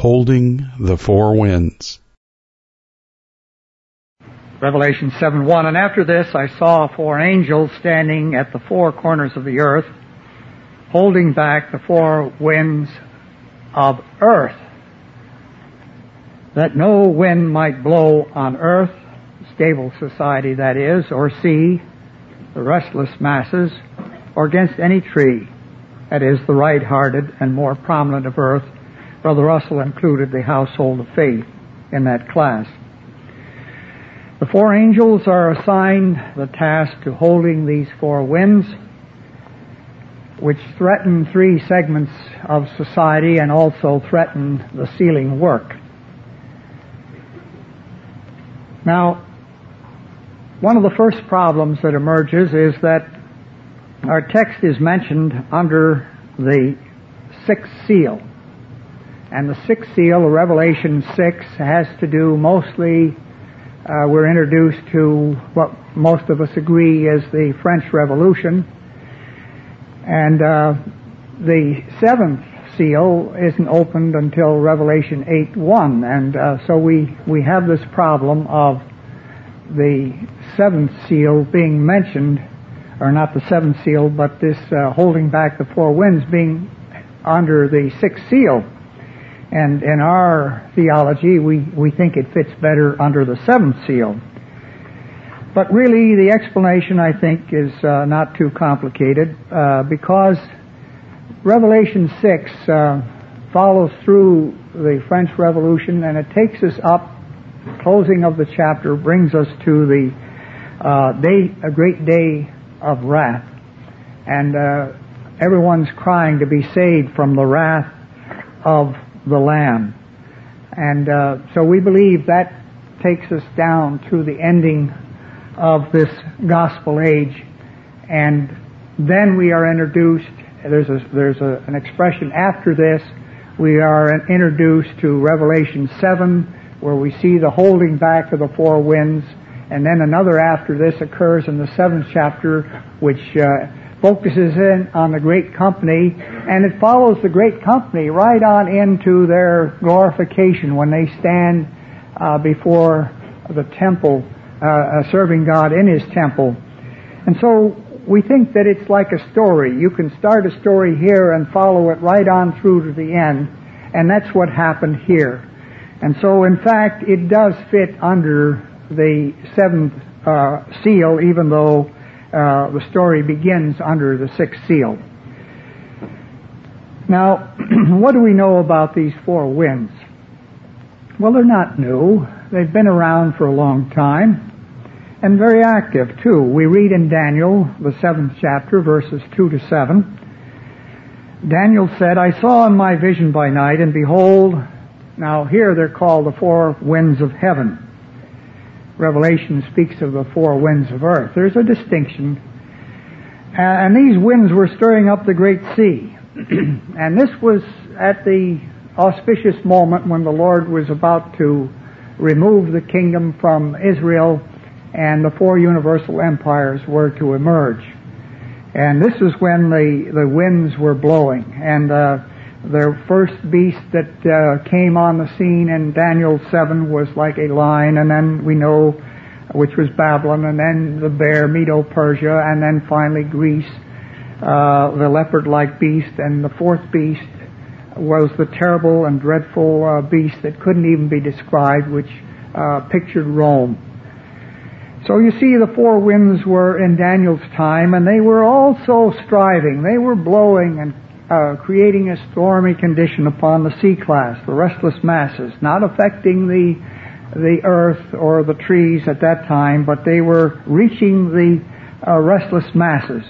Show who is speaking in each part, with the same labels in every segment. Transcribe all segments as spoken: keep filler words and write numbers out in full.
Speaker 1: Holding the Four Winds.
Speaker 2: Revelation seven one, and after this I saw four angels standing at the four corners of the earth, holding back the four winds of earth, that no wind might blow on earth, stable society that is, or sea, the restless masses, or against any tree, that is, the right-hearted and more prominent of earth. Brother Russell included the household of faith in that class. The four angels are assigned the task to holding these four winds, which threaten three segments of society and also threaten the sealing work. Now, one of the first problems that emerges is that our text is mentioned under the sixth seal. And the sixth seal of Revelation six has to do mostly, uh, we're introduced to what most of us agree is the French Revolution. And uh, the seventh seal isn't opened until Revelation eight one. And uh, so we, we have this problem of the seventh seal being mentioned, or not the seventh seal, but this uh, holding back the four winds being under the sixth seal. And in our theology, we, we think it fits better under the seventh seal. But really, the explanation, I think, is uh, not too complicated, uh, because Revelation six uh, follows through the French Revolution, and it takes us up, closing of the chapter brings us to the uh, day, a great day of wrath. And uh, everyone's crying to be saved from the wrath of the Lamb. And uh, so we believe that takes us down to the ending of this gospel age. And then we are introduced, there's a, there's a, an expression after this, we are introduced to Revelation seven, where we see the holding back of the four winds. And then another after this occurs in the seventh chapter, which uh, focuses in on the great company, and it follows the great company right on into their glorification when they stand uh, before the temple, uh, serving God in His temple. And so we think that it's like a story. You can start a story here and follow it right on through to the end, and that's what happened here. And so, in fact, it does fit under the seventh uh, seal, even though uh, the story begins under the sixth seal. Now, what do we know about these four winds? Well, they're not new. They've been around for a long time, and very active, too. We read in Daniel, the seventh chapter, verses two to seven. Daniel said, I saw in my vision by night, and behold, now here they're called the four winds of heaven. Revelation speaks of the four winds of earth. There's a distinction. And these winds were stirring up the great sea. And this was at the auspicious moment when the Lord was about to remove the kingdom from Israel and the four universal empires were to emerge. And this is when the, the winds were blowing. And uh, the first beast that uh, came on the scene in Daniel seven was like a lion, and then we know, which was Babylon, and then the bear, Medo-Persia, and then finally Greece, uh, the leopard-like beast, and the fourth beast was the terrible and dreadful uh, beast that couldn't even be described, which uh, pictured Rome. So you see, the four winds were in Daniel's time, and they were also striving. They were blowing and uh, creating a stormy condition upon the sea class, the restless masses, not affecting the the earth or the trees at that time, but they were reaching the uh, restless masses.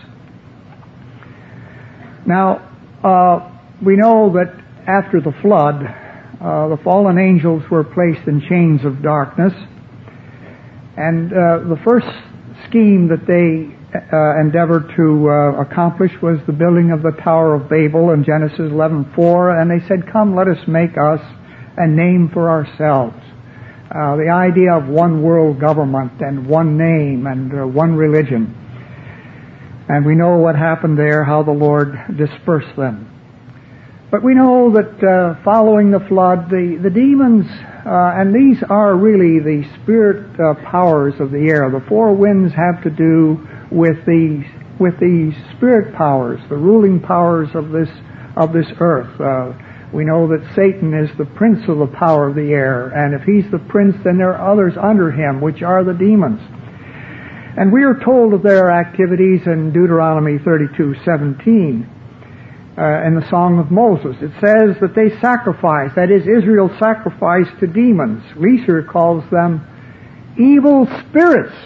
Speaker 2: Now, uh, we know that after the flood, uh, the fallen angels were placed in chains of darkness. And uh, the first scheme that they uh, endeavored to uh, accomplish was the building of the Tower of Babel in Genesis eleven four. And they said, come, let us make us a name for ourselves. Uh, the idea of one world government and one name and uh, one religion. And we know what happened there, how the Lord dispersed them. But we know that uh, following the flood, the, the demons, uh, and these are really the spirit uh, powers of the air. The four winds have to do with the with the spirit powers, the ruling powers of this of this earth. Uh, we know that Satan is the prince of the power of the air, and if he's the prince, then there are others under him, which are the demons. And we are told of their activities in Deuteronomy thirty-two seventeen. Uh, in the Song of Moses, it says that they sacrifice, that is, Israel sacrificed to demons. Leeser calls them evil spirits,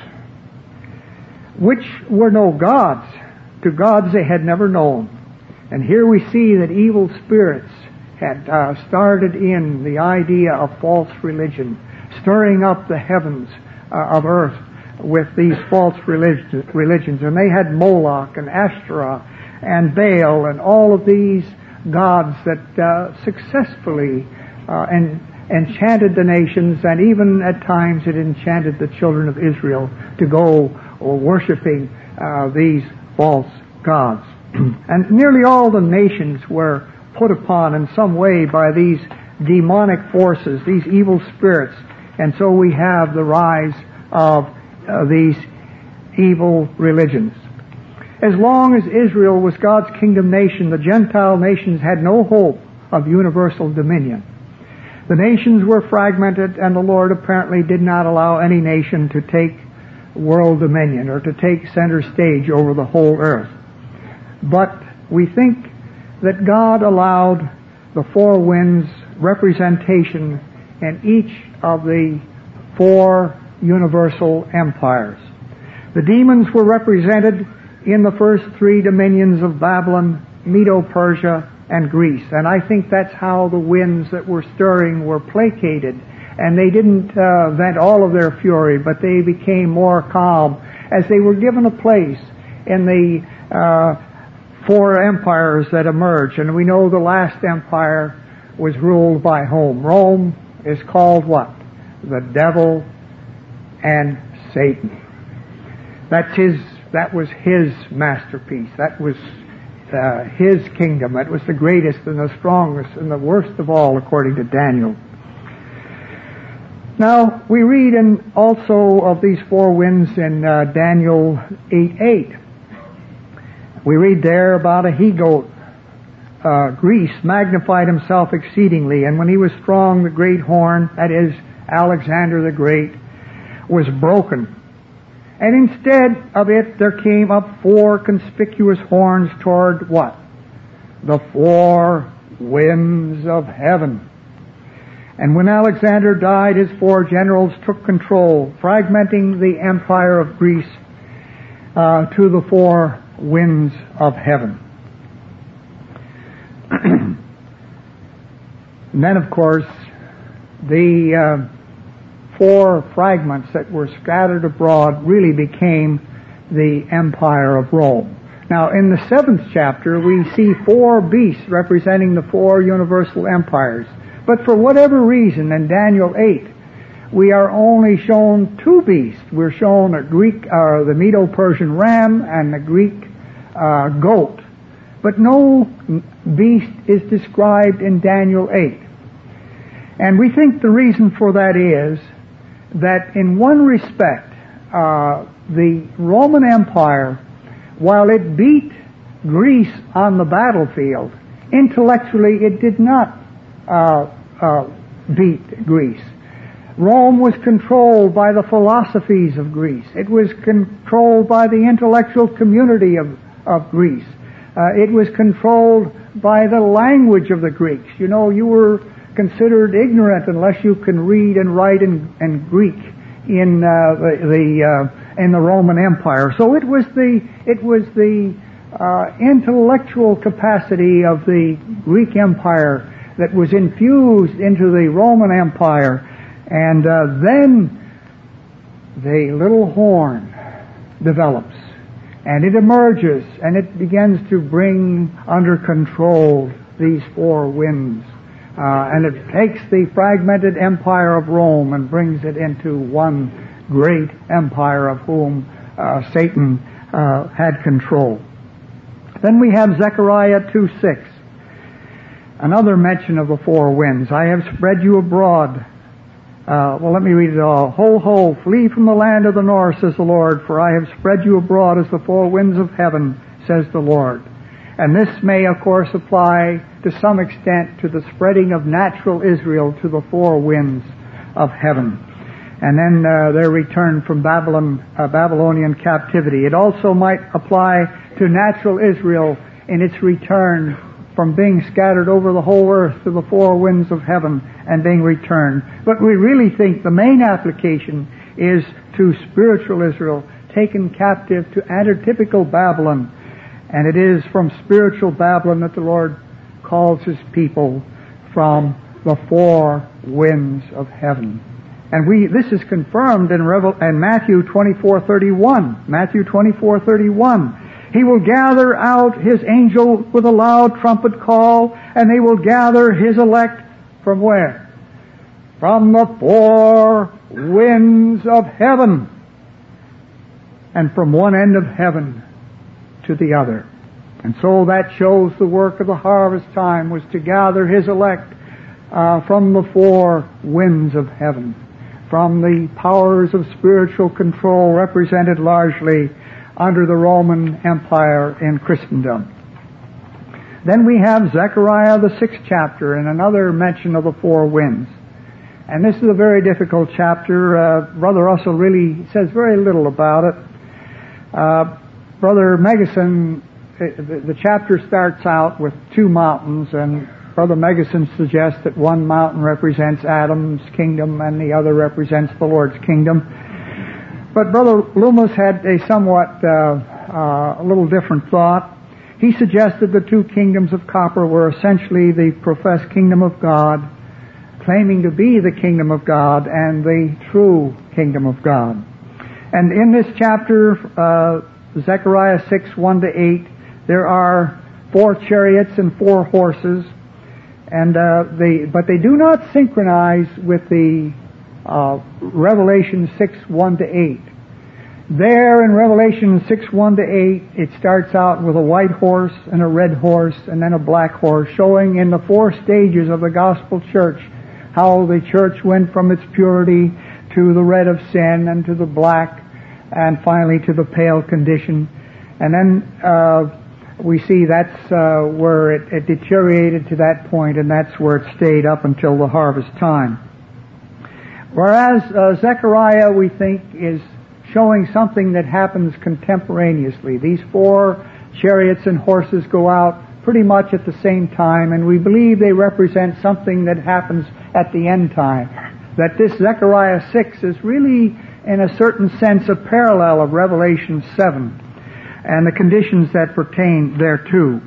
Speaker 2: which were no gods, to gods they had never known. And here we see that evil spirits had uh, started in the idea of false religion, stirring up the heavens uh, of earth with these false religions, religions. And they had Moloch and Ashtoreth and Baal and all of these gods that uh, successfully uh, en- enchanted the nations, and even at times it enchanted the children of Israel to go or worshiping uh, these false gods. And nearly all the nations were put upon in some way by these demonic forces, these evil spirits, and so we have the rise of uh, these evil religions. As long as Israel was God's kingdom nation, the Gentile nations had no hope of universal dominion. The nations were fragmented, and the Lord apparently did not allow any nation to take world dominion or to take center stage over the whole earth. But we think that God allowed the four winds representation in each of the four universal empires. The demons were represented in the first three dominions of Babylon, Medo-Persia, and Greece. And I think that's how the winds that were stirring were placated. And they didn't uh, vent all of their fury, but they became more calm as they were given a place in the uh, four empires that emerged. And we know the last empire was ruled by Rome. Rome is called what? The devil and Satan. That's his. That was his masterpiece. That was uh, his kingdom. That was the greatest and the strongest and the worst of all, according to Daniel. Now, we read in also of these four winds in uh, Daniel eight eight. We read there about a he-goat. Uh, Greece magnified himself exceedingly, and when he was strong, the great horn, that is, Alexander the Great, was broken. And instead of it, there came up four conspicuous horns toward what? The four winds of heaven. And when Alexander died, his four generals took control, fragmenting the empire of Greece uh, to the four winds of heaven. And then, of course, the uh, four fragments that were scattered abroad really became the empire of Rome. Now, in the seventh chapter, we see four beasts representing the four universal empires. But for whatever reason, in Daniel eight, we are only shown two beasts. We're shown a Greek, uh, the Medo-Persian ram and the Greek uh, goat. But no beast is described in Daniel eight. And we think the reason for that is that in one respect, uh, the Roman Empire, while it beat Greece on the battlefield, intellectually it did not uh, uh, beat Greece. Rome was controlled by the philosophies of Greece. It was controlled by the intellectual community of, of Greece. Uh, it was controlled by the language of the Greeks. You know, you were considered ignorant unless you can read and write in, in Greek in uh, the, the uh, in the Roman Empire. So it was the it was the uh, intellectual capacity of the Greek Empire that was infused into the Roman Empire, and uh, then the little horn develops, and it emerges, and it begins to bring under control these four winds. Uh, and it takes the fragmented empire of Rome and brings it into one great empire of whom uh, Satan uh, had control. Then we have Zechariah two six. Another mention of the four winds. I have spread you abroad. Uh, well, let me read it all. Ho, ho, flee from the land of the north, says the Lord, for I have spread you abroad as the four winds of heaven, says the Lord. And this may, of course, apply to some extent to the spreading of natural Israel to the four winds of heaven. And then uh, their return from Babylon, uh, Babylonian captivity. It also might apply to natural Israel in its return from being scattered over the whole earth to the four winds of heaven and being returned. But we really think the main application is to spiritual Israel taken captive to antitypical Babylon. And it is from spiritual Babylon that the Lord calls His people from the four winds of heaven. And we this is confirmed in, Revel, in Matthew twenty-four thirty-one. Matthew twenty-four thirty-one. He will gather out His angel with a loud trumpet call, and they will gather His elect from where? From the four winds of heaven. And from one end of heaven to the other. And so that shows the work of the harvest time was to gather His elect uh, from the four winds of heaven, from the powers of spiritual control represented largely under the Roman Empire in Christendom. Then we have Zechariah, the sixth chapter, and another mention of the four winds. And this is a very difficult chapter. Uh, Brother Russell really says very little about it. Uh, Brother Megason, the, the chapter starts out with two mountains, and Brother Megason suggests that one mountain represents Adam's kingdom and the other represents the Lord's kingdom. But Brother Loomis had a somewhat, uh, uh, a little different thought. He suggested the two kingdoms of copper were essentially the professed kingdom of God, claiming to be the kingdom of God and the true kingdom of God. And in this chapter, uh, Zechariah six, one to eight, there are four chariots and four horses, and uh, they, but they do not synchronize with the uh, Revelation six, one to eight. There in Revelation six, one to eight, it starts out with a white horse and a red horse and then a black horse, showing in the four stages of the gospel church how the church went from its purity to the red of sin and to the black and finally to the pale condition. And then uh, we see that's uh, where it, it deteriorated to that point, and that's where it stayed up until the harvest time. Whereas uh, Zechariah, we think, is showing something that happens contemporaneously. These four chariots and horses go out pretty much at the same time, and we believe they represent something that happens at the end time. That this Zechariah six is really, in a certain sense, a parallel of Revelation seven and the conditions that pertain thereto.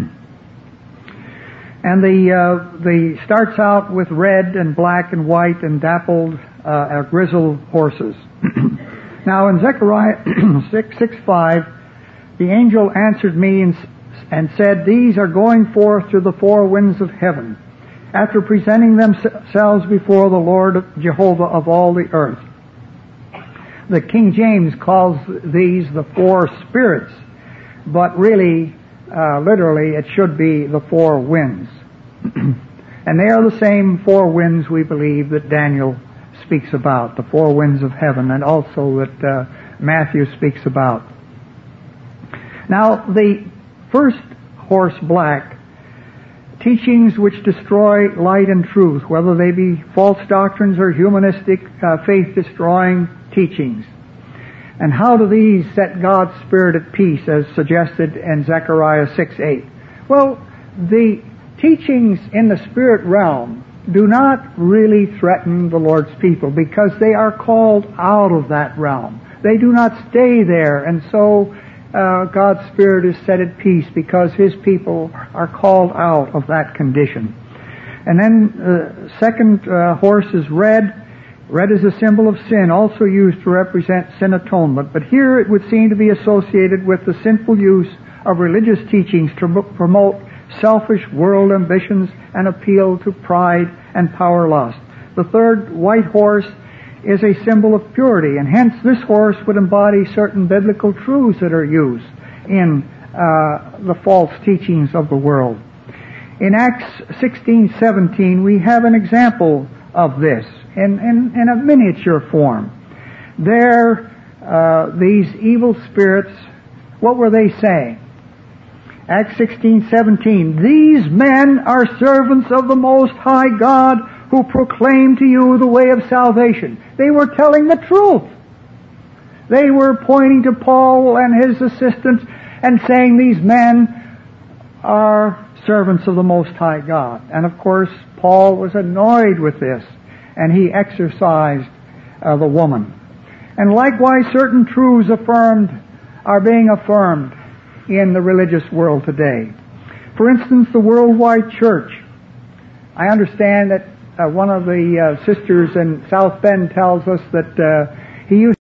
Speaker 2: And the uh, the starts out with red and black and white and dappled uh, uh, grizzled horses. Now in Zechariah six, six, five, the angel answered me and, and said, "These are going forth to the four winds of heaven, after presenting themselves before the Lord Jehovah of all the earth." The King James calls these the four spirits, but really, uh, literally, it should be the four winds. And they are the same four winds, we believe, that Daniel speaks about, the four winds of heaven, and also that uh, Matthew speaks about. Now, the first horse, black, teachings which destroy light and truth, whether they be false doctrines or humanistic, uh, faith-destroying teachings. And how do these set God's Spirit at peace, as suggested in Zechariah six, eight? Well, the teachings in the spirit realm do not really threaten the Lord's people, because they are called out of that realm. They do not stay there, and so uh, God's Spirit is set at peace because His people are called out of that condition. And then the uh, second uh, horse is red. Red is a symbol of sin, also used to represent sin atonement. But here it would seem to be associated with the sinful use of religious teachings to promote selfish world ambitions and appeal to pride and power lust. The third, white horse, is a symbol of purity, and hence this horse would embody certain biblical truths that are used in uh, the false teachings of the world. In Acts sixteen seventeen, we have an example of this in, in, in a miniature form. There, uh, these evil spirits, what were they saying? Acts sixteen seventeen, these men are servants of the Most High God who proclaim to you the way of salvation. They were telling the truth. They were pointing to Paul and his assistants and saying these men are servants of the Most High God. And of course, Paul was annoyed with this, and he exorcised uh, the woman. And likewise, certain truths affirmed are being affirmed in the religious world today. For instance, the worldwide church. I understand that uh, one of the uh, sisters in South Bend tells us that uh, he used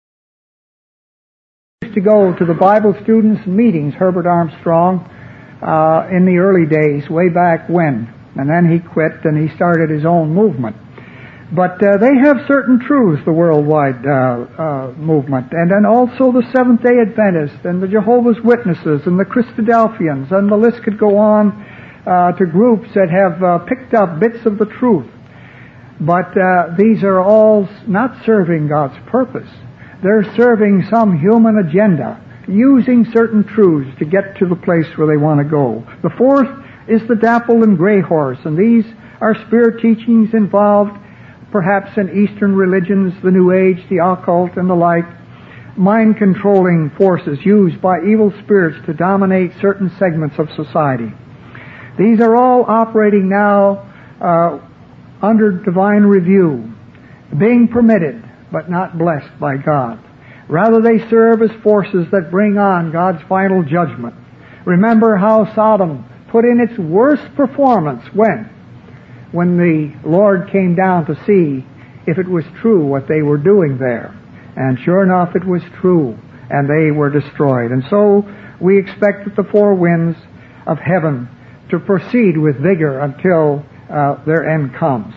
Speaker 2: to go to the Bible students' meetings, Herbert Armstrong, uh, in the early days, way back when. And then he quit and he started his own movement. But uh, they have certain truths, the worldwide uh, uh, movement. And then also the Seventh-day Adventists and the Jehovah's Witnesses and the Christadelphians, and the list could go on uh, to groups that have uh, picked up bits of the truth. But uh, these are all not serving God's purpose. They're serving some human agenda, using certain truths to get to the place where they want to go. The fourth is the dapple and gray horse, and these are spirit teachings involved perhaps in Eastern religions, the New Age, the occult, and the like, mind-controlling forces used by evil spirits to dominate certain segments of society. These are all operating now uh, under divine review, being permitted, but not blessed by God. Rather, they serve as forces that bring on God's final judgment. Remember how Sodom put in its worst performance when? When the Lord came down to see if it was true what they were doing there. And sure enough, it was true, and they were destroyed. And so we expect that the four winds of heaven to proceed with vigor until uh, their end comes.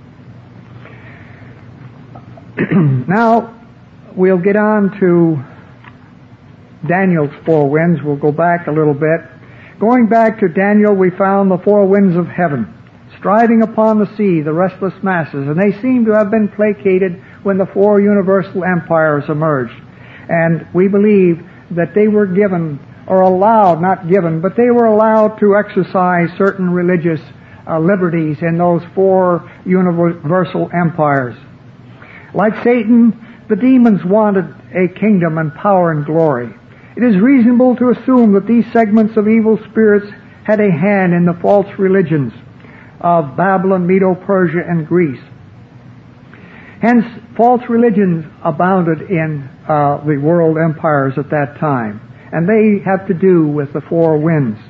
Speaker 2: Now, we'll get on to Daniel's four winds. We'll go back a little bit. Going back to Daniel, we found the four winds of heaven, striving upon the sea, the restless masses, and they seem to have been placated when the four universal empires emerged. And we believe that they were given, or allowed, not given, but they were allowed to exercise certain religious uh, liberties in those four universal empires. Like Satan, the demons wanted a kingdom and power and glory. It is reasonable to assume that these segments of evil spirits had a hand in the false religions of Babylon, Medo-Persia, and Greece. Hence, false religions abounded in uh, the world empires at that time, and they have to do with the four winds.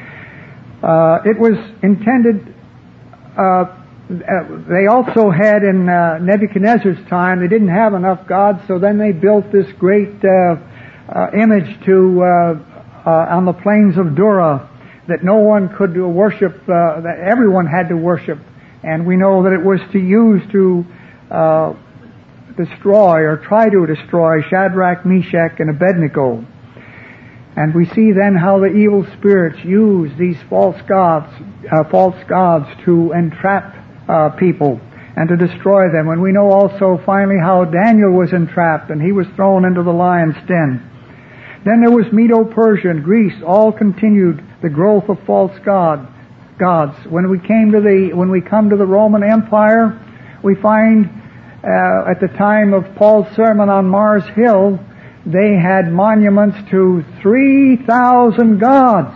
Speaker 2: Uh, it was intended, uh, they also had in uh, Nebuchadnezzar's time, they didn't have enough gods, so then they built this great uh, uh, image to uh, uh, on the plains of Dura, that no one could worship, uh, that everyone had to worship. And we know that it was to use to uh, destroy or try to destroy Shadrach, Meshach, and Abednego. And we see then how the evil spirits use these false gods, uh, false gods to entrap uh, people and to destroy them. And we know also finally how Daniel was entrapped and he was thrown into the lion's den. Then there was Medo-Persia and Greece, all continued the growth of false god, gods. When we came to the, when we come to the Roman Empire, we find uh, at the time of Paul's sermon on Mars Hill, they had monuments to three thousand gods.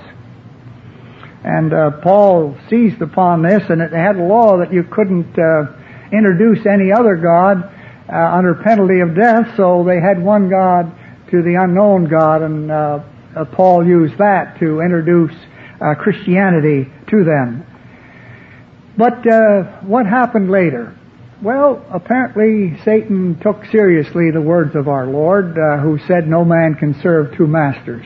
Speaker 2: And uh, Paul seized upon this, and it had a law that you couldn't uh, introduce any other god uh, under penalty of death, so they had one god to the unknown God, and uh, uh, Paul used that to introduce uh, Christianity to them. But uh, what happened later? Well, apparently Satan took seriously the words of our Lord, uh, who said no man can serve two masters.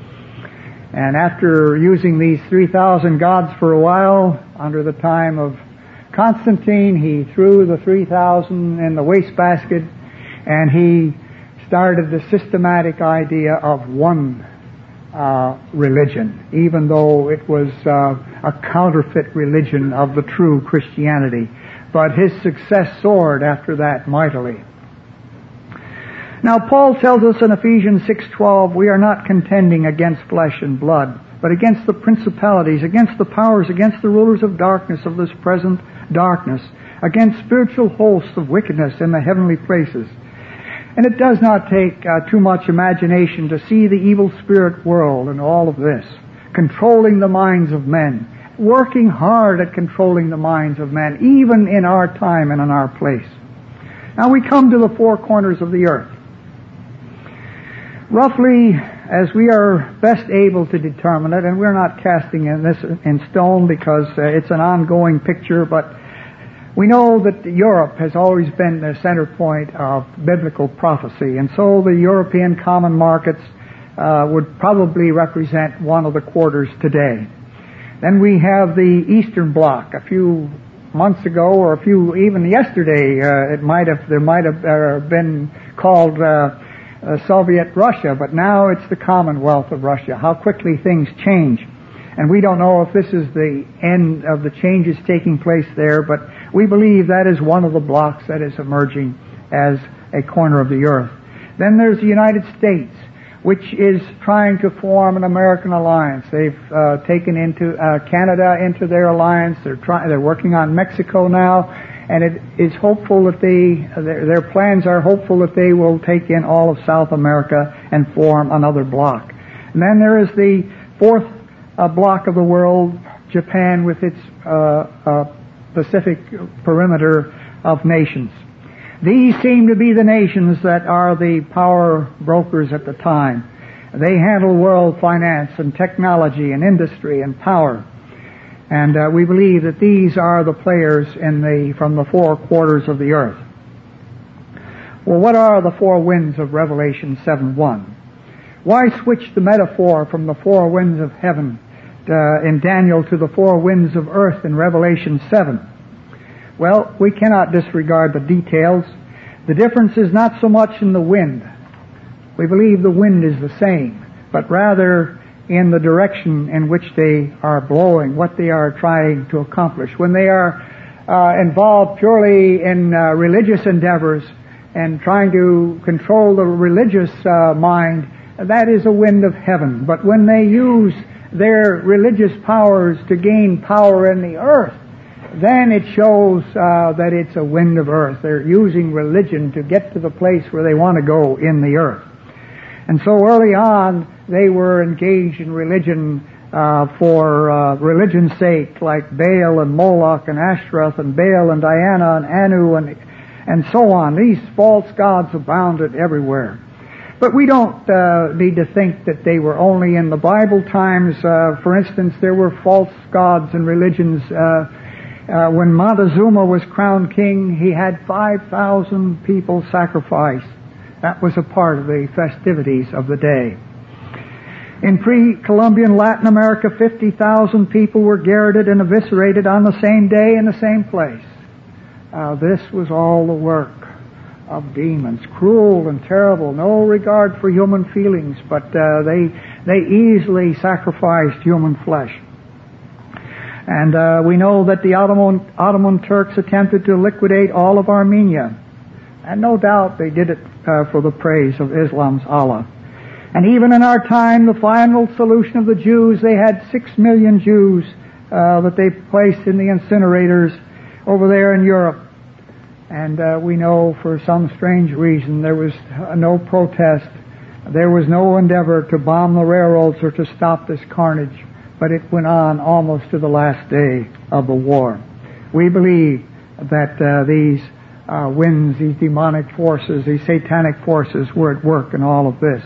Speaker 2: And after using these three thousand gods for a while, under the time of Constantine, he threw the three thousand in the wastebasket, and he started the systematic idea of one uh, religion, even though it was uh, a counterfeit religion of the true Christianity. But his success soared after that mightily. Now, Paul tells us in Ephesians six twelve, we are not contending against flesh and blood, but against the principalities, against the powers, against the rulers of darkness of this present darkness, against spiritual hosts of wickedness in the heavenly places. And it does not take uh, too much imagination to see the evil spirit world and all of this, controlling the minds of men, working hard at controlling the minds of men, even in our time and in our place. Now we come to the four corners of the earth. Roughly, as we are best able to determine it, and we're not casting in this in stone because uh, it's an ongoing picture, but we know that Europe has always been the center point of biblical prophecy, and so the European common markets uh, would probably represent one of the quarters today. Then we have the Eastern Bloc. A few months ago, or a few even yesterday, uh, it might have there might have uh, been called uh, uh, Soviet Russia, but now it's the Commonwealth of Russia. How quickly things change. And we don't know if this is the end of the changes taking place there, but we believe that is one of the blocks that is emerging as a corner of the earth. Then there's the United States, which is trying to form an American alliance. They've uh, taken into uh, Canada into their alliance. They're trying. They're working on Mexico now, and it is hopeful that they their, their plans are hopeful that they will take in all of South America and form another bloc. And then there is the fourth uh, bloc of the world, Japan, with its uh, uh, Pacific perimeter of nations. These seem to be the nations that are the power brokers at the time. They handle world finance and technology and industry and power. And uh, we believe that these are the players in the from the four quarters of the earth. Well, what are the four winds of Revelation seven one? Why switch the metaphor from the four winds of heaven uh, in Daniel to the four winds of earth in Revelation seven? Well, we cannot disregard the details. The difference is not so much in the wind. We believe the wind is the same, but rather in the direction in which they are blowing, what they are trying to accomplish. When they are uh, involved purely in uh, religious endeavors and trying to control the religious uh, mind, that is a wind of heaven. But when they use their religious powers to gain power in the earth, then it shows uh, that it's a wind of earth. They're using religion to get to the place where they want to go in the earth. And so early on, they were engaged in religion uh, for uh, religion's sake, like Baal and Moloch and Ashtoreth and Baal and Diana and Anu and, and so on. These false gods abounded everywhere. But we don't uh, need to think that they were only in the Bible times. Uh, for instance, there were false gods and religions. Uh, Uh, when Montezuma was crowned king, he had five thousand people sacrificed. That was a part of the festivities of the day. In pre-Columbian Latin America, fifty thousand people were garroted and eviscerated on the same day in the same place. Uh, this was all the work of demons, cruel and terrible, no regard for human feelings, but uh, they they easily sacrificed human flesh. And uh, we know that the Ottoman, Ottoman Turks attempted to liquidate all of Armenia. And no doubt they did it uh, for the praise of Islam's Allah. And even in our time, the final solution of the Jews, they had six million Jews uh, that they placed in the incinerators over there in Europe. And uh, we know for some strange reason there was uh, no protest. There was no endeavor to bomb the railroads or to stop this carnage. But it went on almost to the last day of the war. We believe that uh, these uh, winds, these demonic forces, these satanic forces were at work in all of this.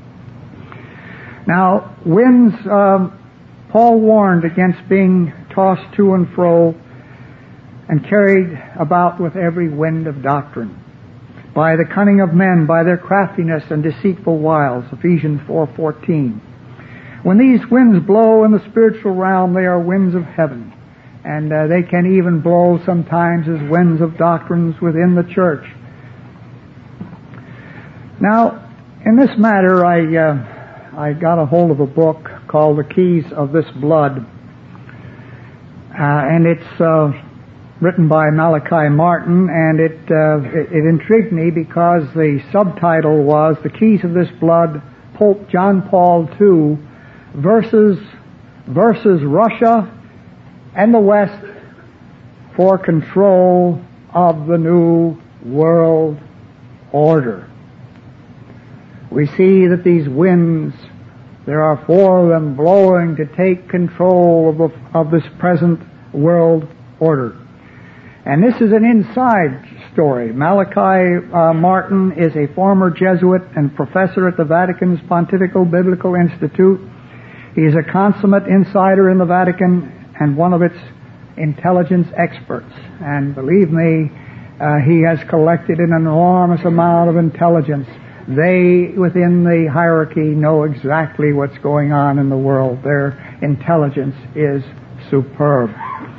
Speaker 2: Now, winds, um, Paul warned against being tossed to and fro and carried about with every wind of doctrine, by the cunning of men, by their craftiness and deceitful wiles, Ephesians four fourteen. When these winds blow in the spiritual realm, they are winds of heaven. And uh, they can even blow sometimes as winds of doctrines within the church. Now, in this matter, I uh, I got a hold of a book called The Keys of This Blood, uh, and it's uh, written by Malachi Martin, and it, uh, it it intrigued me because the subtitle was The Keys of This Blood, Pope John Paul the Second versus versus Russia and the West for control of the New World Order. We see that these winds, there are four of them blowing to take control of, the, of this present world order. And this is an inside story. Malachi uh, Martin is a former Jesuit and professor at the Vatican's Pontifical Biblical Institute. He is a consummate insider in the Vatican and one of its intelligence experts. And believe me, uh, he has collected an enormous amount of intelligence. They, within the hierarchy, know exactly what's going on in the world. Their intelligence is superb.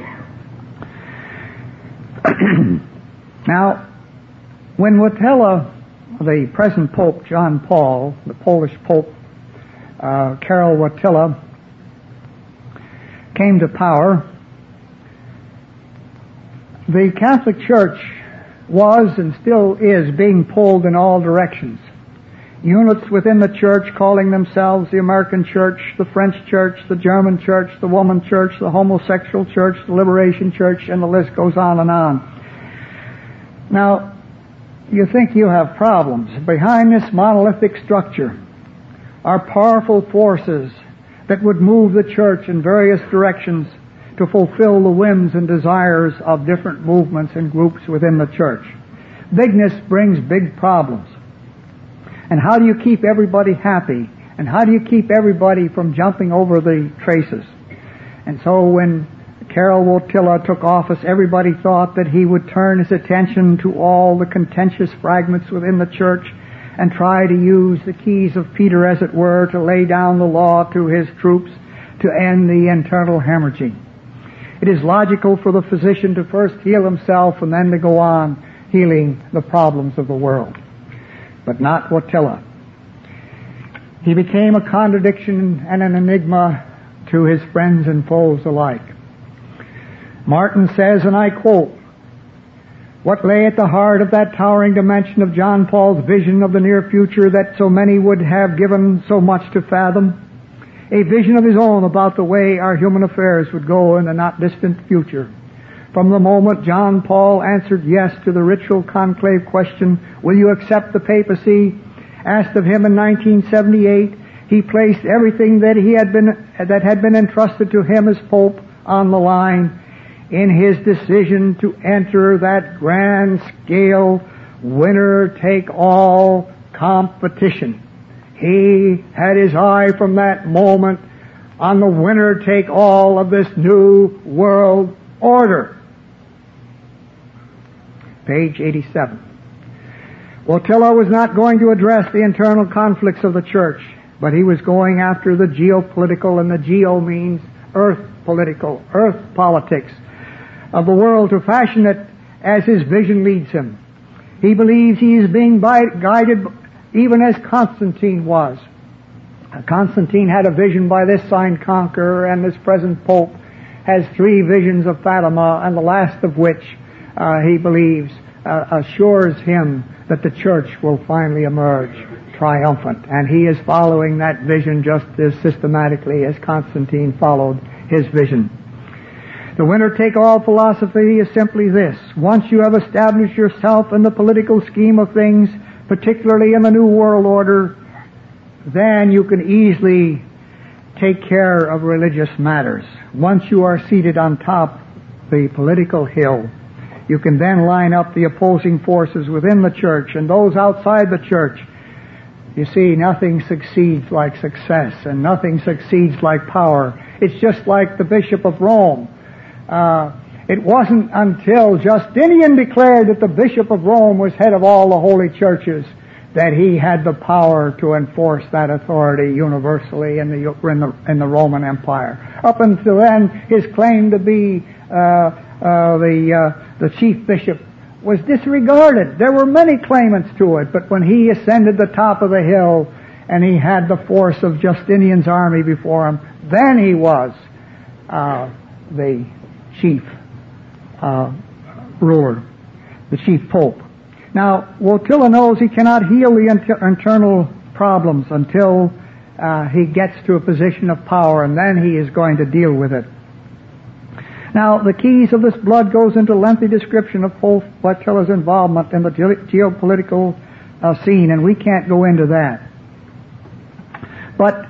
Speaker 2: Now, when Wojtyla, the present Pope John Paul, the Polish Pope uh, Karol Wojtyla, came to power, the Catholic Church was and still is being pulled in all directions. Units within the church calling themselves the American Church, the French Church, the German Church, the Woman Church, the Homosexual Church, the Liberation Church, and the list goes on and on. Now, you think you have problems. Behind this monolithic structure are powerful forces that would move the church in various directions to fulfill the whims and desires of different movements and groups within the church. Bigness brings big problems. And how do you keep everybody happy? And how do you keep everybody from jumping over the traces? And so when Karol Wojtyla took office, everybody thought that he would turn his attention to all the contentious fragments within the church and try to use the keys of Peter, as it were, to lay down the law to his troops to end the internal hemorrhaging. It is logical for the physician to first heal himself and then to go on healing the problems of the world. But not Wojtyla. He became a contradiction and an enigma to his friends and foes alike. Martin says, and I quote, "What lay at the heart of that towering dimension of John Paul's vision of the near future that so many would have given so much to fathom? A vision of his own about the way our human affairs would go in the not distant future. From the moment John Paul answered yes to the ritual conclave question, 'Will you accept the papacy?' asked of him in nineteen seventy-eight, he placed everything that he had been that had been entrusted to him as Pope on the line in his decision to enter that grand-scale winner-take-all competition. He had his eye from that moment on the winner-take-all of this new world order." Page eighty-seven. Wojtyla was not going to address the internal conflicts of the church, but he was going after the geopolitical, and the geo means earth political, earth politics of the world, to fashion it as his vision leads him. He believes he is being guided even as Constantine was. Constantine had a vision by this sign conqueror, and this present Pope has three visions of Fatima, and the last of which uh, he believes uh, assures him that the church will finally emerge triumphant. And he is following that vision just as systematically as Constantine followed his vision. The winner-take-all philosophy is simply this: once you have established yourself in the political scheme of things, particularly in the New World Order, then you can easily take care of religious matters. Once you are seated on top of the political hill, you can then line up the opposing forces within the church and those outside the church. You see, nothing succeeds like success, and nothing succeeds like power. It's just like the Bishop of Rome. Uh, it wasn't until Justinian declared that the Bishop of Rome was head of all the holy churches that he had the power to enforce that authority universally in the in the, in the Roman Empire. Up until then, his claim to be uh, uh, the uh, the chief bishop was disregarded. There were many claimants to it, but when he ascended the top of the hill and he had the force of Justinian's army before him. Then he was uh, the chief uh, ruler, the chief pope. Now, Wojtyla knows he cannot heal the inter- internal problems until uh, he gets to a position of power, and then he is going to deal with it. Now, the keys of this blood goes into lengthy description of Wojtyla's involvement in the ge- geopolitical uh, scene, and we can't go into that. But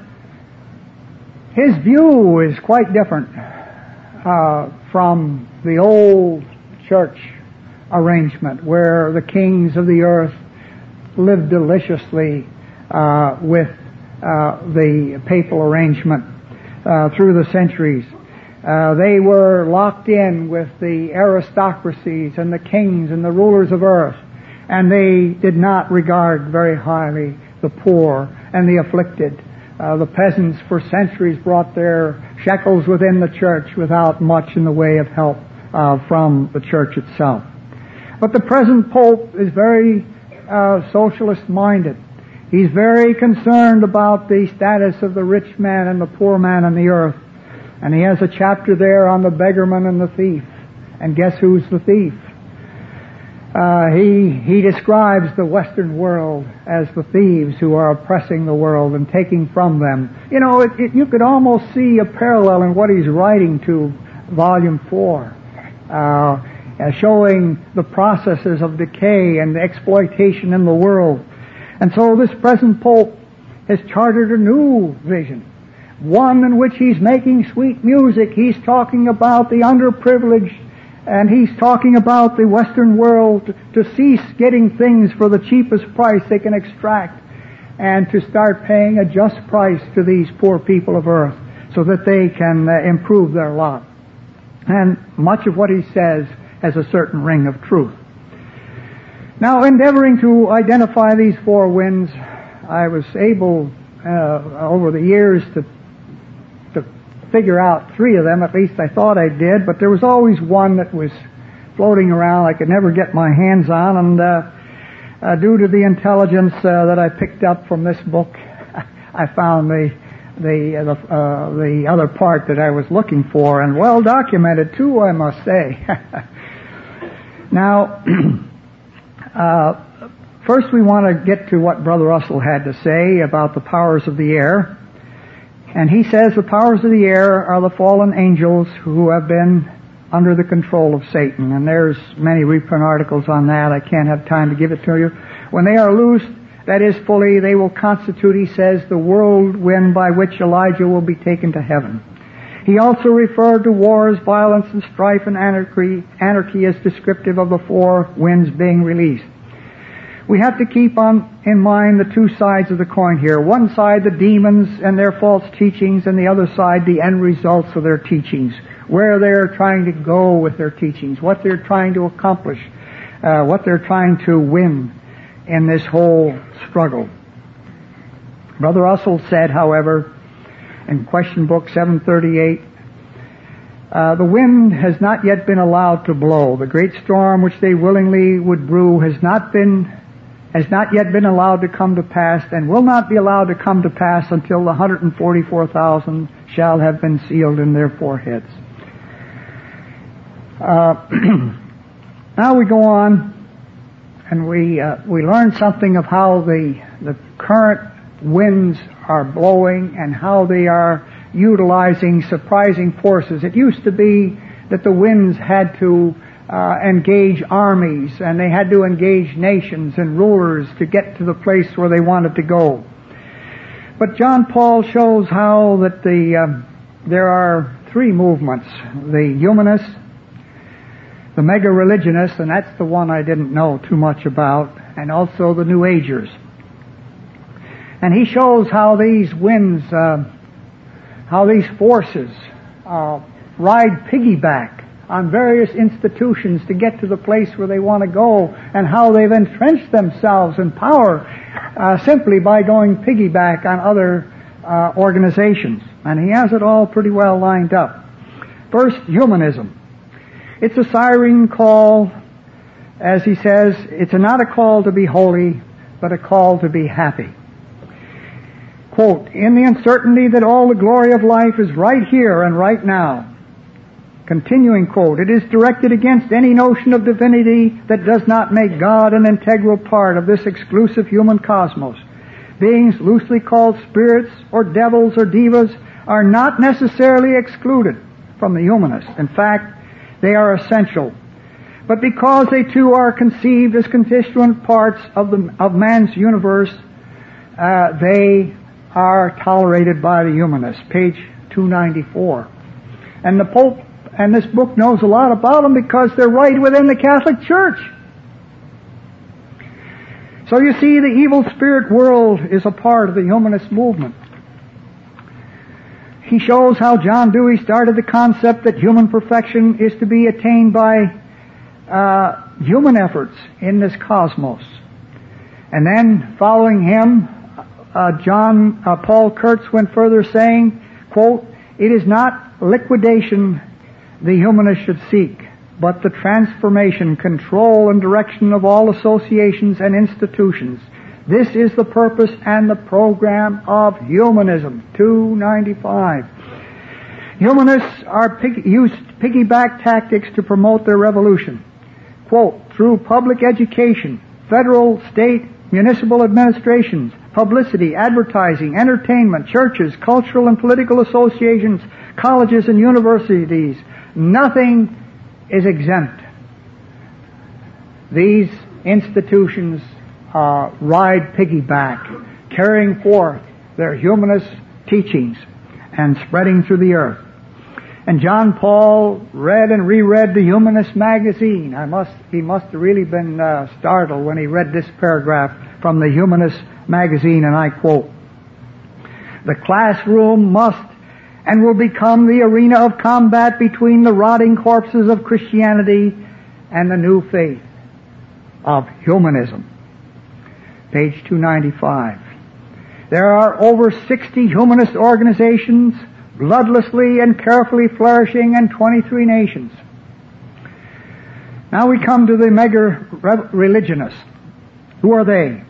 Speaker 2: his view is quite different uh, from the old church arrangement, where the kings of the earth lived deliciously uh, with uh, the papal arrangement uh, through the centuries. Uh, they were locked in with the aristocracies and the kings and the rulers of earth, and they did not regard very highly the poor and the afflicted. Uh, the peasants for centuries brought their shekels within the church without much in the way of help uh, from the church itself. But the present Pope is very uh, socialist-minded. He's very concerned about the status of the rich man and the poor man on the earth. And he has a chapter there on the beggarman and the thief. And guess who's the thief? Uh, he he describes the Western world as the thieves who are oppressing the world and taking from them. You know, it, it, you could almost see a parallel in what he's writing to Volume four, uh, uh, showing the processes of decay and exploitation in the world. And so this present Pope has chartered a new vision, one in which he's making sweet music. He's talking about the underprivileged, and he's talking about the Western world to cease getting things for the cheapest price they can extract and to start paying a just price to these poor people of earth so that they can uh, improve their lot. And much of what he says has a certain ring of truth. Now, endeavoring to identify these four winds, I was able uh, over the years to figure out three of them. At least I thought I did, but there was always one that was floating around I could never get my hands on, and uh, uh, due to the intelligence uh, that I picked up from this book, I found the the uh, the, uh, the other part that I was looking for, and well documented too, I must say. Now, uh, first we want to get to what Brother Russell had to say about the powers of the air. And he says the powers of the air are the fallen angels who have been under the control of Satan. And there's many reprint articles on that. I can't have time to give it to you. When they are loosed, that is fully, they will constitute, he says, the whirlwind by which Elijah will be taken to heaven. He also referred to wars, violence, and strife and anarchy, anarchy as descriptive of the four winds being released. We have to keep on in mind the two sides of the coin here. One side, the demons and their false teachings, and the other side, the end results of their teachings, where they're trying to go with their teachings, what they're trying to accomplish, uh, what they're trying to win in this whole struggle. Brother Russell said, however, in Question Book seven thirty-eight, Uh, the wind has not yet been allowed to blow. The great storm which they willingly would brew has not been has not yet been allowed to come to pass, and will not be allowed to come to pass until the one hundred forty-four thousand shall have been sealed in their foreheads. Uh, now we go on, and we uh, we learn something of how the the current winds are blowing and how they are utilizing surprising forces. It used to be that the winds had to uh, engage armies, and they had to engage nations and rulers to get to the place where they wanted to go. But John Paul shows how that the uh, there are three movements: the humanists, the mega-religionists, and that's the one I didn't know too much about, and also the New Agers. And he shows how these winds, uh, how these forces uh, ride piggyback on various institutions to get to the place where they want to go, and how they've entrenched themselves in power uh, simply by going piggyback on other uh, organizations. And he has it all pretty well lined up. First, humanism. It's a siren call, as he says, it's not a call to be holy, but a call to be happy. quote, in the uncertainty that all the glory of life is right here and right now. Continuing quote, it is directed against any notion of divinity that does not make God an integral part of this exclusive human cosmos. Beings loosely called spirits or devils or devas are not necessarily excluded from the humanist. In fact, they are essential. But because they too are conceived as constituent parts of the of man's universe, uh, they are tolerated by the humanists. Page two ninety-four. And the Pope and this book knows a lot about them because they're right within the Catholic Church. So you see, the evil spirit world is a part of the humanist movement. He shows how John Dewey started the concept that human perfection is to be attained by uh, human efforts in this cosmos. And then, following him, uh, John uh, Paul Kurtz went further, saying, quote, it is not liquidation the humanist should seek, but the transformation, control, and direction of all associations and institutions. This is the purpose and the program of humanism. two ninety-five. Humanists are pig- used piggyback tactics to promote their revolution. Quote, through public education, federal, state, municipal administrations, publicity, advertising, entertainment, churches, cultural and political associations, colleges and universities, nothing is exempt. These institutions uh, ride piggyback, carrying forth their humanist teachings and spreading through the earth. And John Paul read and reread the Humanist magazine. I must, he must have really been uh, startled when he read this paragraph from the Humanist magazine, and I quote, the classroom must and will become the arena of combat between the rotting corpses of Christianity and the new faith of humanism. Page two ninety-five. There are over sixty humanist organizations, bloodlessly and carefully flourishing in twenty-three nations. Now we come to the mega-religionists. Who are they?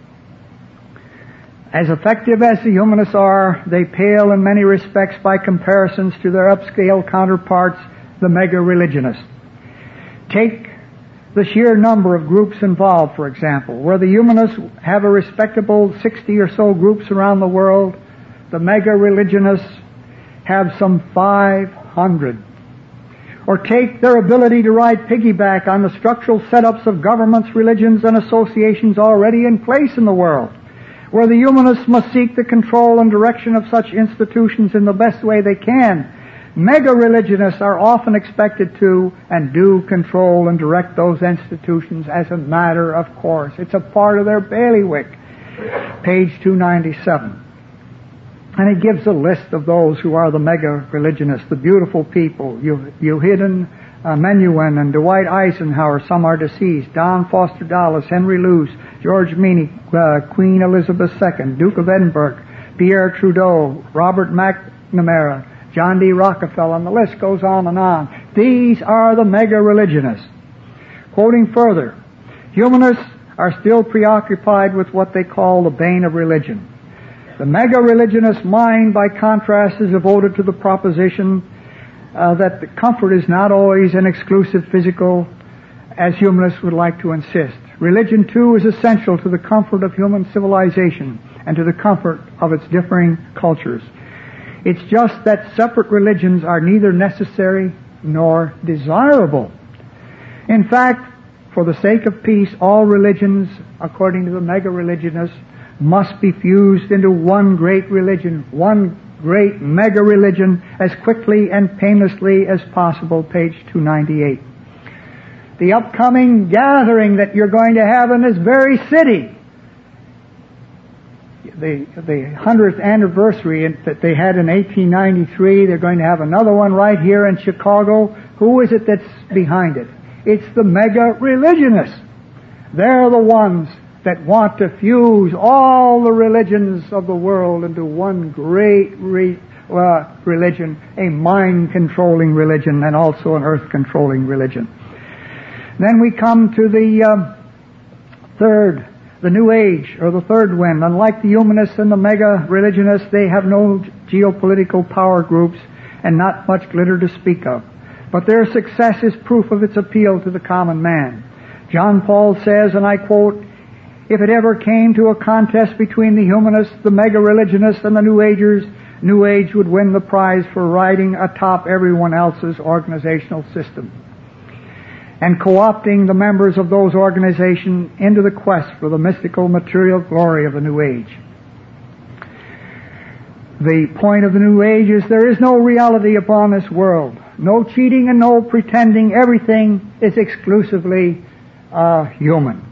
Speaker 2: As effective as the humanists are, they pale in many respects by comparisons to their upscale counterparts, the mega-religionists. Take the sheer number of groups involved, for example. Where the humanists have a respectable sixty or so groups around the world, the mega-religionists have some five hundred. Or take their ability to ride piggyback on the structural setups of governments, religions, and associations already in place in the world, where the humanists must seek the control and direction of such institutions in the best way they can. Mega-religionists are often expected to and do control and direct those institutions as a matter of course. It's a part of their bailiwick. Page two ninety-seven. And he gives a list of those who are the mega-religionists, the beautiful people, Euhidden uh, Menuhin and Dwight Eisenhower, some are deceased, Don Foster Dulles, Henry Luce, George Meany, uh, Queen Elizabeth the Second, Duke of Edinburgh, Pierre Trudeau, Robert McNamara, John D. Rockefeller, and the list goes on and on. These are the mega-religionists. Quoting further, humanists are still preoccupied with what they call the bane of religion. The mega-religionist mind, by contrast, is devoted to the proposition uh, that the comfort is not always an exclusive physical, as humanists would like to insist. Religion, too, is essential to the comfort of human civilization and to the comfort of its differing cultures. It's just that separate religions are neither necessary nor desirable. In fact, for the sake of peace, all religions, according to the mega-religionists, must be fused into one great religion, one great mega-religion, as quickly and painlessly as possible. Page two ninety-eight. The upcoming gathering that you're going to have in this very city, the the hundredth anniversary that they had in eighteen ninety-three, they're going to have another one right here in Chicago. Who is it that's behind it? It's the mega-religionists. They're the ones that want to fuse all the religions of the world into one great re, uh, religion, a mind-controlling religion and also an earth-controlling religion. Then we come to the uh, third The New Age, or the third wind, unlike the humanists and the mega-religionists, they have no geopolitical power groups and not much glitter to speak of. But their success is proof of its appeal to the common man. John Paul says, and I quote, "If it ever came to a contest between the humanists, the mega-religionists, and the New Agers, New Age would win the prize for riding atop everyone else's organizational system and co-opting the members of those organizations into the quest for the mystical material glory of the New Age." The point of the New Age is there is no reality upon this world. No cheating and no pretending. Everything is exclusively uh, human.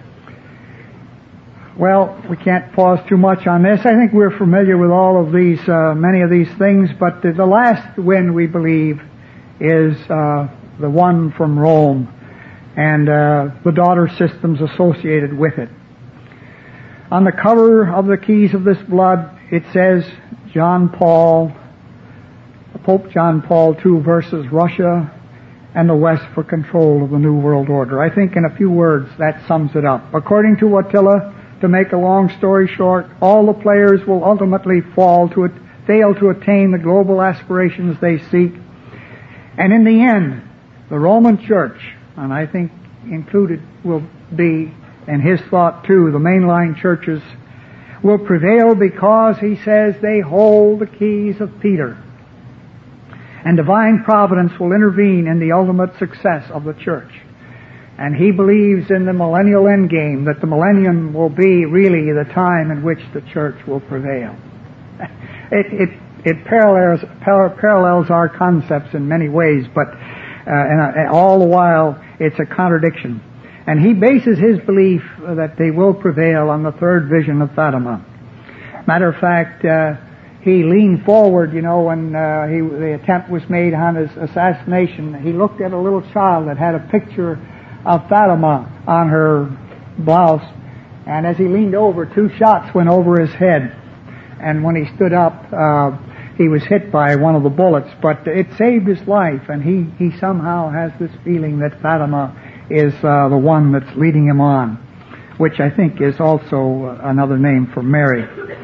Speaker 2: Well, we can't pause too much on this. I think we're familiar with all of these, uh, many of these things, but the, the last wind, we believe, is uh, the one from Rome and uh, the daughter systems associated with it. On the cover of the Keys of this Blood, it says John Paul, Pope John Paul the Second versus Russia and the West for control of the New World Order. I think in a few words that sums it up. According to Attila, to make a long story short, all the players will ultimately fall to it, fail to attain the global aspirations they seek. And in the end, the Roman Church, and I think included will be, in his thought too, the mainline churches, will prevail because, he says, they hold the keys of Peter. And divine providence will intervene in the ultimate success of the church. And he believes in the millennial endgame, that the millennium will be really the time in which the church will prevail. It, it, it parallels, parallels our concepts in many ways, but uh, and, uh, all the while it's a contradiction. And he bases his belief that they will prevail on the third vision of Fatima. Matter of fact, uh, he leaned forward, you know, when uh, he, the attempt was made on his assassination. He looked at a little child that had a picture of Fatima on her blouse, and as he leaned over, two shots went over his head, and when he stood up, uh, he was hit by one of the bullets, but it saved his life, and he, he somehow has this feeling that Fatima is uh, the one that's leading him on, which I think is also another name for Mary.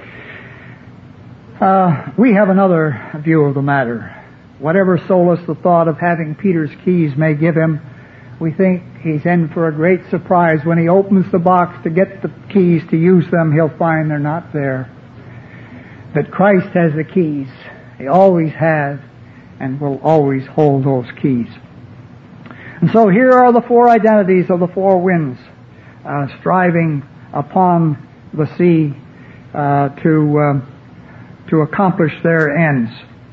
Speaker 2: Uh, we have another view of the matter. Whatever solace the thought of having Peter's keys may give him, we think he's in for a great surprise. When he opens the box to get the keys to use them, he'll find they're not there. That Christ has the keys. He always has and will always hold those keys. And so here are the four identities of the four winds, uh, striving upon the sea uh, to uh, to accomplish their ends.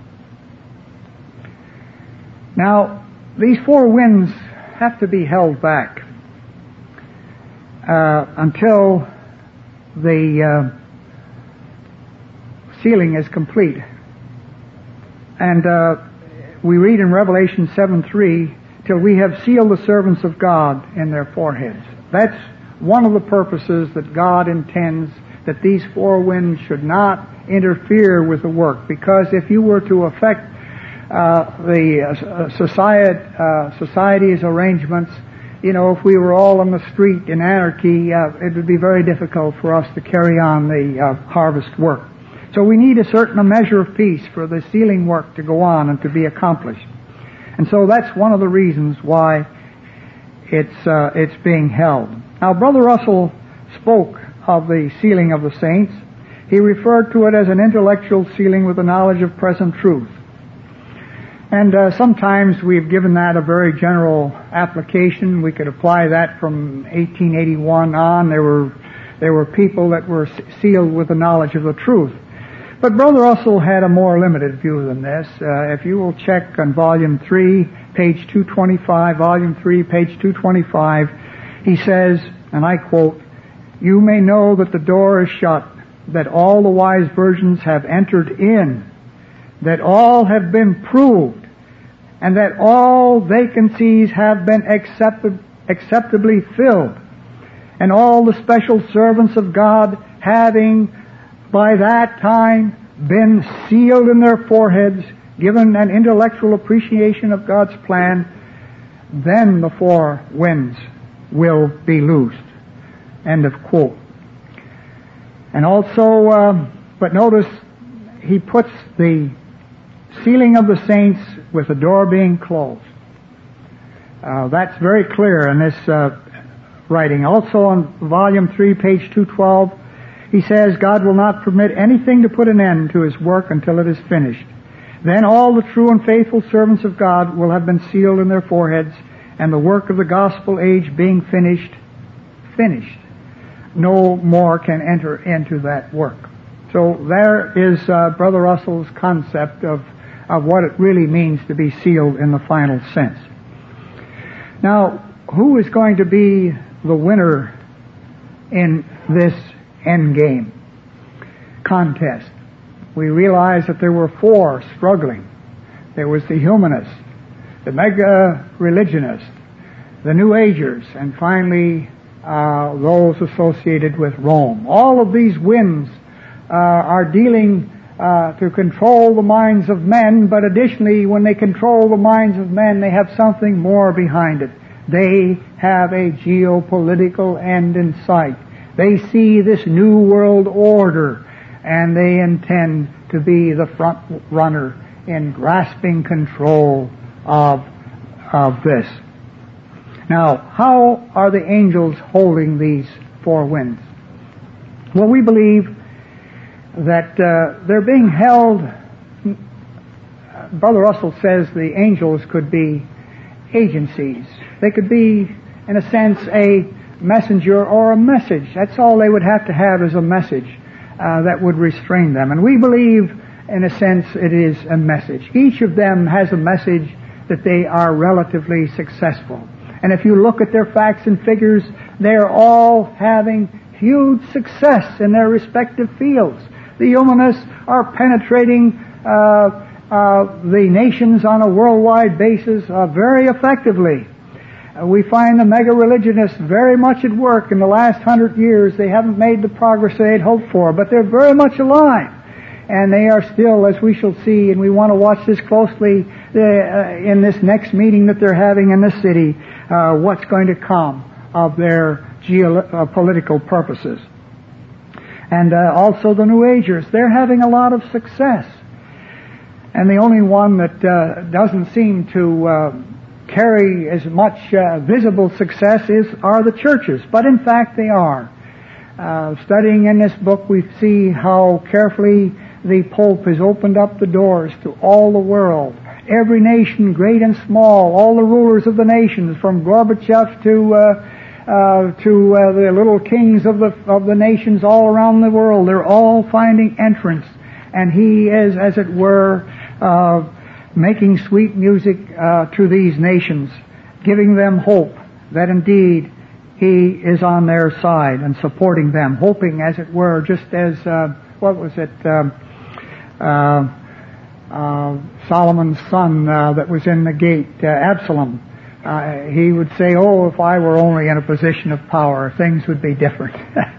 Speaker 2: Now, these four winds have to be held back uh, until the uh, sealing is complete. And uh, we read in Revelation seven three, till we have sealed the servants of God in their foreheads. That's one of the purposes that God intends, that these four winds should not interfere with the work. Because if you were to affect Uh, the uh, society, uh, society's arrangements, you know, if we were all on the street in anarchy, uh, it would be very difficult for us to carry on the uh, harvest work. So we need a certain measure of peace for the sealing work to go on and to be accomplished. And so that's one of the reasons why it's uh, it's being held. Now, Brother Russell spoke of the sealing of the saints. He referred to it as an intellectual sealing with the knowledge of present truth. And uh, sometimes we've given that a very general application. We could apply that from eighteen eighty-one on. There were there were people that were sealed with the knowledge of the truth. But Brother Russell had a more limited view than this. Uh, if you will check on Volume three, page two twenty-five, Volume three, page two twenty-five, he says, and I quote, "You may know that the door is shut, that all the wise virgins have entered in, that all have been proved, and that all vacancies have been accepted, acceptably filled, and all the special servants of God having by that time been sealed in their foreheads, given an intellectual appreciation of God's plan, then the four winds will be loosed." End of quote. And also, uh, but notice he puts the sealing of the saints with the door being closed. Uh, that's very clear in this uh, writing. Also on volume three, page two twelve, he says, God will not permit anything to put an end to his work until it is finished. Then all the true and faithful servants of God will have been sealed in their foreheads, and the work of the gospel age being finished, finished. No more can enter into that work. So there is uh, Brother Russell's concept of, of what it really means to be sealed in the final sense. Now, who is going to be the winner in this end game contest? We realize that there were four struggling. There was the humanists, the mega-religionists, the New Agers, and finally uh, those associated with Rome. All of these winds uh, are dealing uh, to control the minds of men, but additionally, when they control the minds of men, they have something more behind it. They have a geopolitical end in sight. They see this new world order, and they intend to be the front runner in grasping control of, of this. Now, how are the angels holding these four winds? Well, we believe that uh, they're being held. Brother Russell says the angels could be agencies. They could be, in a sense, a messenger or a message. That's all they would have to have is a message uh, that would restrain them. And we believe, in a sense, it is a message. Each of them has a message that they are relatively successful. And if you look at their facts and figures, they're all having huge success in their respective fields. The humanists are penetrating uh, uh, the nations on a worldwide basis uh, very effectively. Uh, we find the mega-religionists very much at work in the last hundred years. They haven't made the progress they'd hoped for, but they're very much alive. And they are still, as we shall see, and we want to watch this closely uh, in this next meeting that they're having in the city, uh, what's going to come of their geopolitical uh, purposes. And uh, also the New Agers, they're having a lot of success. And the only one that uh, doesn't seem to uh, carry as much uh, visible success is are the churches. But in fact they are. Uh, studying in this book, we see how carefully the Pope has opened up the doors to all the world. Every nation, great and small, all the rulers of the nations, from Gorbachev to uh, uh, to uh, the little kings of the of the nations all around the world, they're all finding entrance, and he is, as it were, uh, making sweet music uh, to these nations, giving them hope that indeed he is on their side and supporting them, hoping, as it were, just as uh, what was it? Um, uh, Uh, Solomon's son uh, that was in the gate, uh, Absalom, uh, he would say, oh, if I were only in a position of power, things would be different.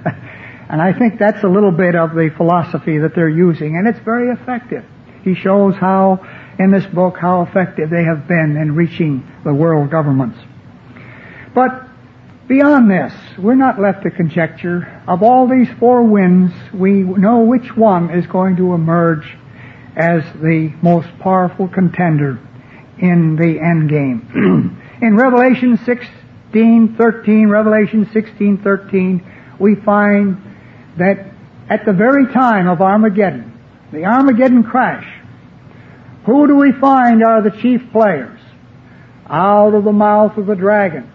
Speaker 2: And I think that's a little bit of the philosophy that they're using, and it's very effective. He shows how, in this book, how effective they have been in reaching the world governments. But beyond this, we're not left to conjecture. Of all these four winds, we know which one is going to emerge as the most powerful contender in the end game. In Revelation sixteen thirteen, Revelation sixteen thirteen, we find that at the very time of Armageddon, the Armageddon crash, who do we find are the chief players? Out of the mouth of the dragon,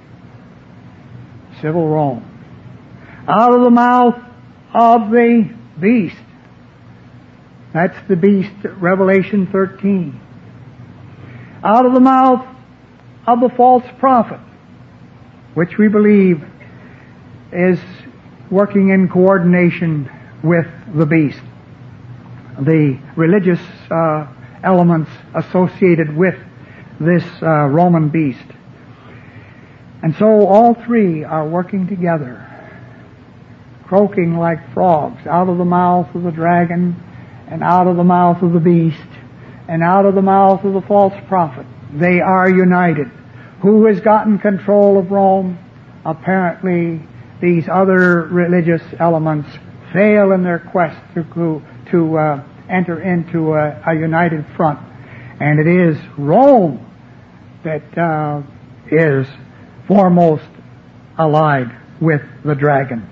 Speaker 2: civil Rome. Out of the mouth of the beast, that's the beast, Revelation thirteen. Out of the mouth of the false prophet, which we believe is working in coordination with the beast. The religious uh, elements associated with this uh, Roman beast. And so all three are working together, croaking like frogs, out of the mouth of the dragon, and out of the mouth of the beast, and out of the mouth of the false prophet. They are united. Who has gotten control of Rome? Apparently, these other religious elements fail in their quest to, to uh, enter into a, a united front. And it is Rome that uh, is foremost allied with the dragon.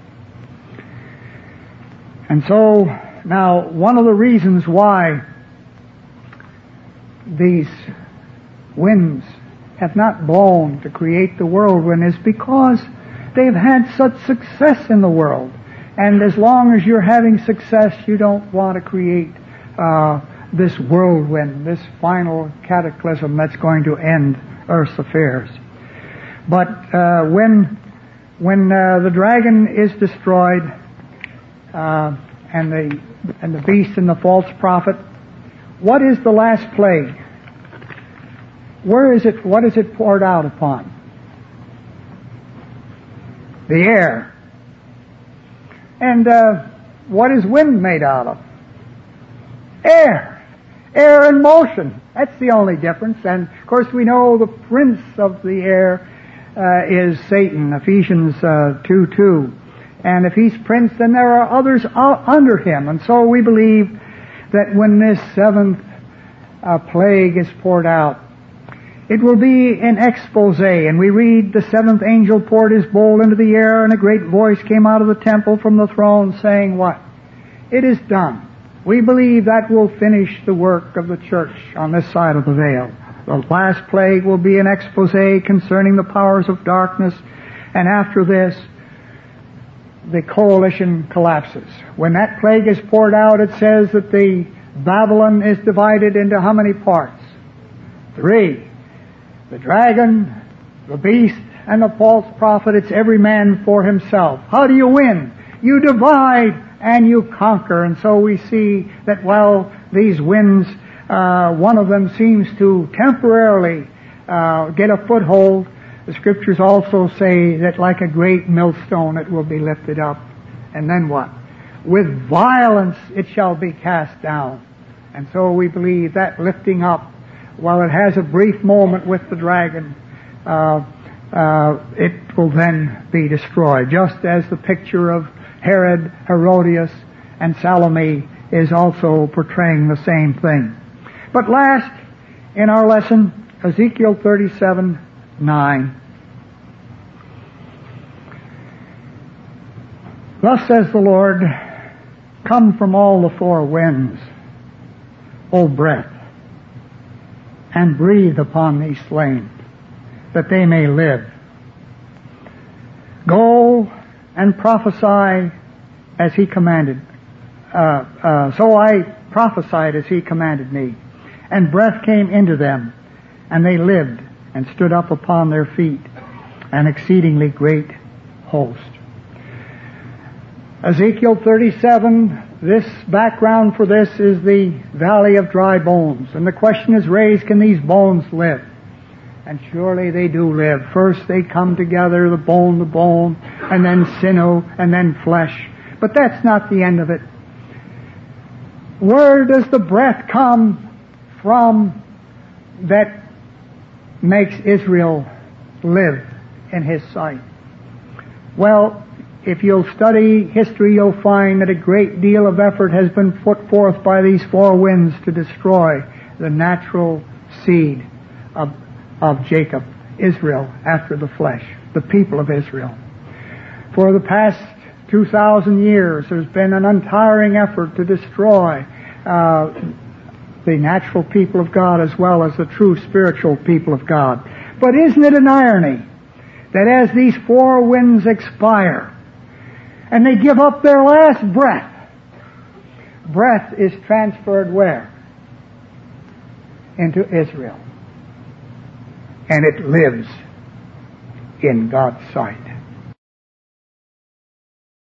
Speaker 2: And so, now, one of the reasons why these winds have not blown to create the whirlwind is because they've had such success in the world. And as long as you're having success, you don't want to create uh, this whirlwind, this final cataclysm that's going to end Earth's affairs. But uh, when when uh, the dragon is destroyed, uh, and the and the beast and the false prophet, what is the last plague? Where is it? What is it poured out upon? The air. And uh, what is wind made out of? Air. Air in motion. That's the only difference. And of course we know the prince of the air uh, is Satan, Ephesians uh, two two. And if he's prince, then there are others under him. And so we believe that when this seventh uh, plague is poured out, it will be an expose. And we read, the seventh angel poured his bowl into the air, and a great voice came out of the temple from the throne saying, what? It is done. We believe that will finish the work of the church on this side of the veil. The last plague will be an expose concerning the powers of darkness, and after this, the coalition collapses. When that plague is poured out, it says that the Babylon is divided into how many parts? Three. The dragon, the beast, and the false prophet. It's every man for himself. How do you win? You divide and you conquer. And so we see that while these winds, uh, one of them seems to temporarily uh, get a foothold, the Scriptures also say that like a great millstone it will be lifted up. And then what? With violence it shall be cast down. And so we believe that lifting up, while it has a brief moment with the dragon, uh, uh, it will then be destroyed. Just as the picture of Herod, Herodias, and Salome is also portraying the same thing. But last, in our lesson, Ezekiel thirty-seven nine. Thus says the Lord, come from all the four winds, O breath, and breathe upon these slain, that they may live. Go and prophesy as he commanded. Uh, uh, so I prophesied as he commanded me, and breath came into them, and they lived and stood up upon their feet, an exceedingly great host. Ezekiel thirty-seven, this background for this is the valley of dry bones. And the question is raised, can these bones live? And surely they do live. First they come together, the bone to bone, and then sinew, and then flesh. But that's not the end of it. Where does the breath come from that makes Israel live in His sight? Well, if you'll study history, you'll find that a great deal of effort has been put forth by these four winds to destroy the natural seed of, of Jacob, Israel, after the flesh, the people of Israel. For the past two thousand years, there's been an untiring effort to destroy uh, the natural people of God as well as the true spiritual people of God. But isn't it an irony that as these four winds expire, and they give up their last breath, breath is transferred where? Into Israel. And it lives in God's sight.